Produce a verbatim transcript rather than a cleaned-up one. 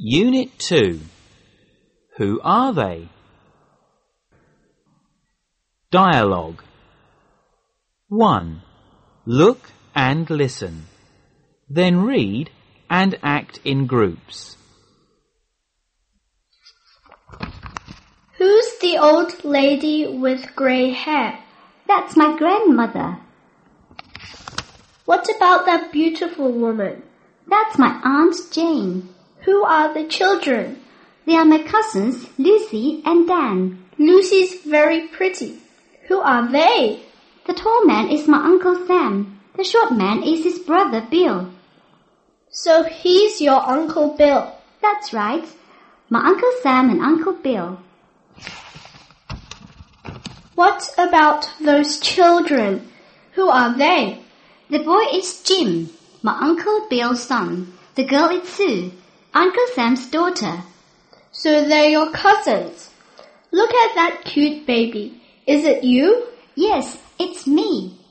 Unit two. Who are they? Dialogue. one. Look and listen. Then read and act in groups. Who's the old lady with grey hair? That's my grandmother. What about that beautiful woman? That's my Aunt Jane. Who are the children? They are my cousins, Lucy and Dan. Lucy's very pretty. Who are they? The tall man is my Uncle Sam. The short man is his brother Bill. So he's your Uncle Bill. That's right. My Uncle Sam and Uncle Bill. What about those children? Who are they? The boy is Jim, my Uncle Bill's son. The girl is Sue, Uncle Sam's daughter. So they're your cousins. Look at that cute baby. Is it you? Yes, it's me.